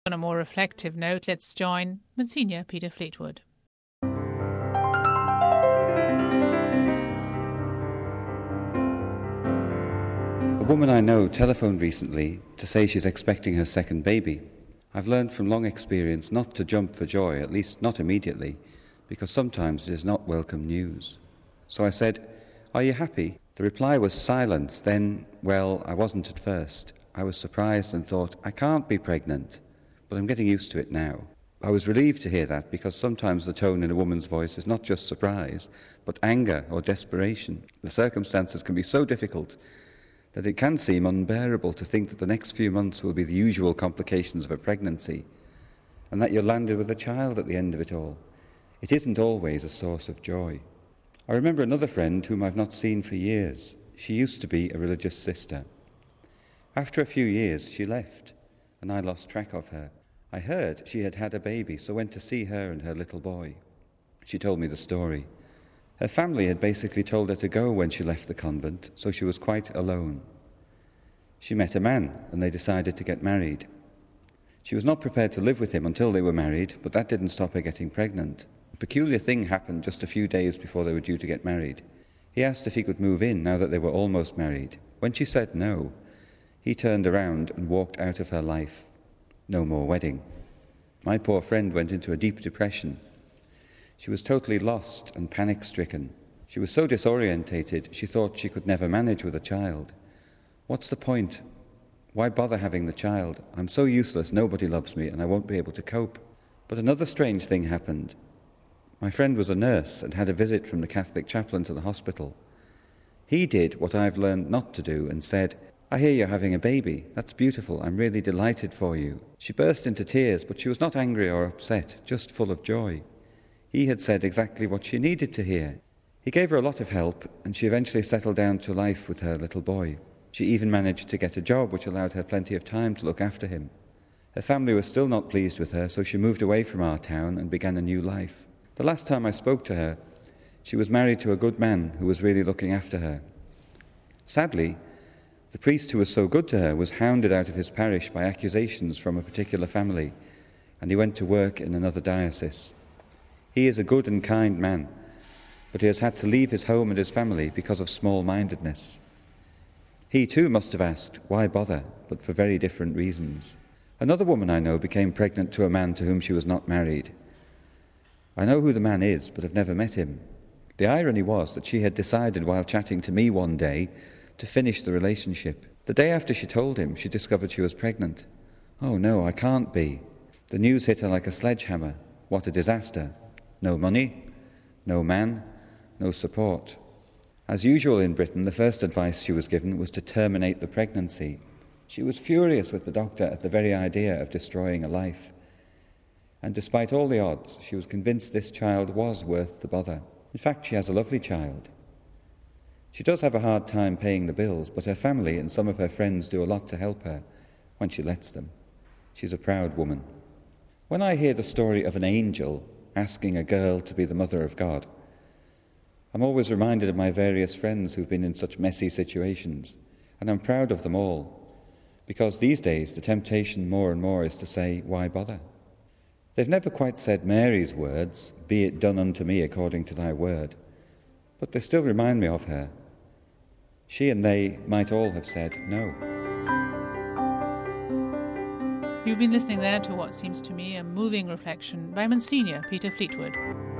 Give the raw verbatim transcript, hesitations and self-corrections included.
On a more reflective note, let's join Monsignor Peter Fleetwood. A woman I know telephoned recently to say she's expecting her second baby. I've learned from long experience not to jump for joy, at least not immediately, because sometimes it is not welcome news. So I said, "Are you happy?" The reply was silence. Then, well, I wasn't at first. I was surprised and thought, I can't be pregnant, but I'm getting used to it now. I was relieved to hear that, because sometimes the tone in a woman's voice is not just surprise, but anger or desperation. The circumstances can be so difficult that it can seem unbearable to think that the next few months will be the usual complications of a pregnancy, and that you're landed with a child at the end of it all. It isn't always a source of joy. I remember another friend whom I've not seen for years. She used to be a religious sister. After a few years, she left, and I lost track of her. I heard she had had a baby, so went to see her and her little boy. She told me the story. Her family had basically told her to go when she left the convent, so she was quite alone. She met a man, and they decided to get married. She was not prepared to live with him until they were married, but that didn't stop her getting pregnant. A peculiar thing happened just a few days before they were due to get married. He asked if he could move in now that they were almost married. When she said no, he turned around and walked out of her life. No more wedding. My poor friend went into a deep depression. She was totally lost and panic-stricken. She was so disorientated, she thought she could never manage with a child. What's the point? Why bother having the child? I'm so useless, nobody loves me, and I won't be able to cope. But another strange thing happened. My friend was a nurse and had a visit from the Catholic chaplain to the hospital. He did what I've learned not to do and said, "I hear you're having a baby. That's beautiful. I'm really delighted for you." She burst into tears, but she was not angry or upset, just full of joy. He had said exactly what she needed to hear. He gave her a lot of help, and she eventually settled down to life with her little boy. She even managed to get a job which allowed her plenty of time to look after him. Her family was still not pleased with her, so she moved away from our town and began a new life. The last time I spoke to her, she was married to a good man who was really looking after her. Sadly, the priest who was so good to her was hounded out of his parish by accusations from a particular family, and he went to work in another diocese. He is a good and kind man, but he has had to leave his home and his family because of small-mindedness. He too must have asked, why bother, but for very different reasons. Another woman I know became pregnant to a man to whom she was not married. I know who the man is, but have never met him. The irony was that she had decided while chatting to me one day to finish the relationship. The day after she told him, she discovered she was pregnant. Oh no, I can't be. The news hit her like a sledgehammer. What a disaster. No money, no man, no support. As usual in Britain, the first advice she was given was to terminate the pregnancy. She was furious with the doctor at the very idea of destroying a life. And despite all the odds, she was convinced this child was worth the bother. In fact, she has a lovely child. She does have a hard time paying the bills, but her family and some of her friends do a lot to help her when she lets them. She's a proud woman. When I hear the story of an angel asking a girl to be the mother of God, I'm always reminded of my various friends who've been in such messy situations, and I'm proud of them all, because these days the temptation more and more is to say, why bother? They've never quite said Mary's words, "Be it done unto me according to thy word," but they still remind me of her. She and they might all have said no. You've been listening there to what seems to me a moving reflection by Monsignor Peter Fleetwood.